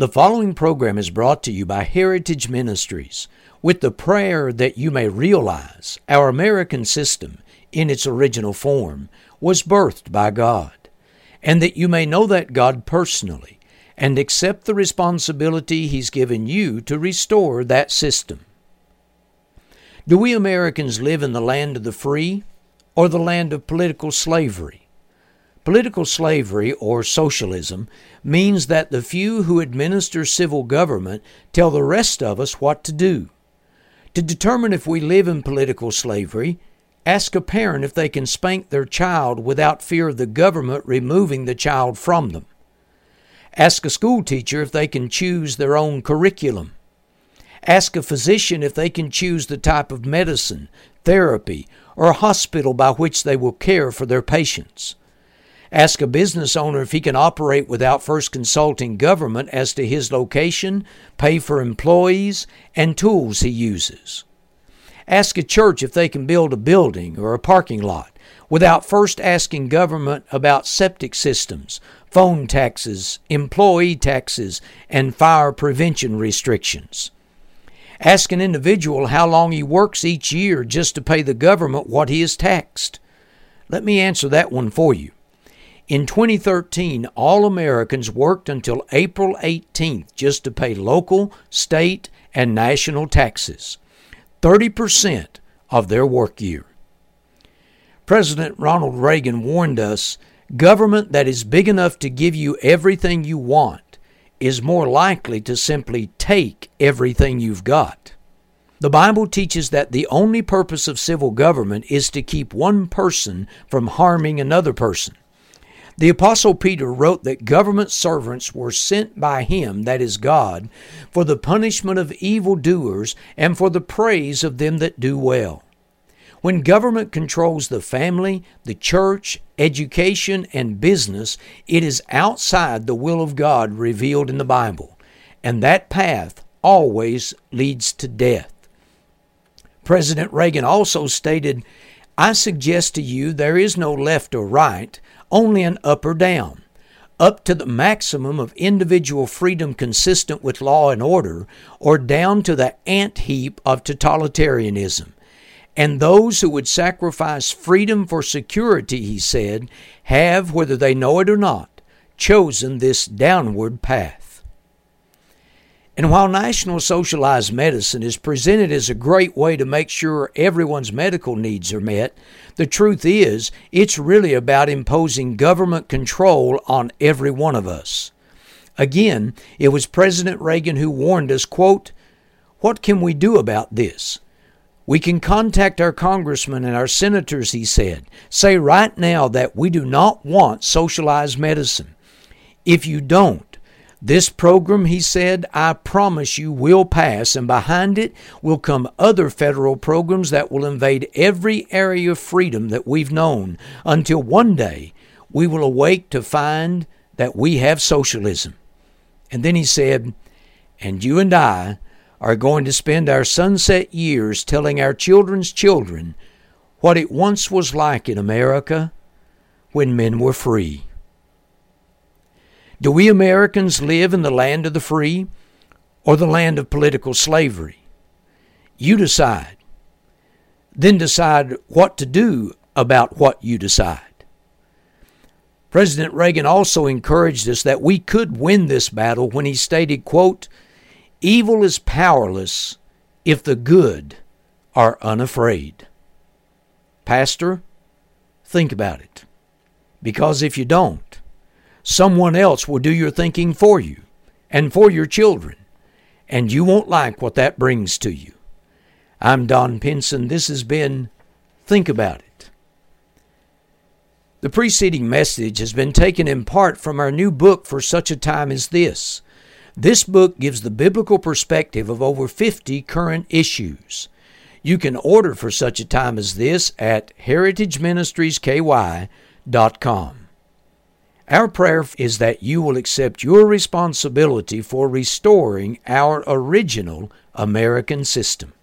The following program is brought to you by Heritage Ministries with the prayer that you may realize our American system in its original form was birthed by God, and that you may know that God personally and accept the responsibility He's given you to restore that system. Do we Americans live in the land of the free or the land of political slavery? Political slavery, or socialism, means that the few who administer civil government tell the rest of us what to do. To determine if we live in political slavery, ask a parent if they can spank their child without fear of the government removing the child from them. Ask a school teacher if they can choose their own curriculum. Ask a physician if they can choose the type of medicine, therapy, or hospital by which they will care for their patients. Ask a business owner if he can operate without first consulting government as to his location, pay for employees, and tools he uses. Ask a church if they can build a building or a parking lot without first asking government about septic systems, phone taxes, employee taxes, and fire prevention restrictions. Ask an individual how long he works each year just to pay the government what he is taxed. Let me answer that one for you. In 2013, all Americans worked until April 18th just to pay local, state, and national taxes, 30% of their work year. President Ronald Reagan warned us, government that is big enough to give you everything you want is more likely to simply take everything you've got. The Bible teaches that the only purpose of civil government is to keep one person from harming another person. The Apostle Peter wrote that government servants were sent by Him, that is God, for the punishment of evildoers and for the praise of them that do well. When government controls the family, the church, education, and business, it is outside the will of God revealed in the Bible, and that path always leads to death. President Reagan also stated, "I suggest to you there is no left or right, only an up or down, up to the maximum of individual freedom consistent with law and order, or down to the ant heap of totalitarianism. And those who would sacrifice freedom for security," he said, "have, whether they know it or not, chosen this downward path." And while National Socialized Medicine is presented as a great way to make sure everyone's medical needs are met, the truth is it's really about imposing government control on every one of us. Again, it was President Reagan who warned us, quote, "What can we do about this? We can contact our congressmen and our senators," he said. "Say right now that we do not want socialized medicine. If you don't, this program," he said, "I promise you will pass, and behind it will come other federal programs that will invade every area of freedom that we've known until one day we will awake to find that we have socialism." And then he said, "And you and I are going to spend our sunset years telling our children's children what it once was like in America when men were free." Do we Americans live in the land of the free or the land of political slavery? You decide. Then decide what to do about what you decide. President Reagan also encouraged us that we could win this battle when he stated, quote, "Evil is powerless if the good are unafraid." Pastor, think about it. Because if you don't, someone else will do your thinking for you and for your children, and you won't like what that brings to you. I'm Don Pinson. This has been Think About It. The preceding message has been taken in part from our new book, For Such a Time as This. This book gives the biblical perspective of over 50 current issues. You can order For Such a Time as This at heritageministriesky.com. Our prayer is that you will accept your responsibility for restoring our original American system.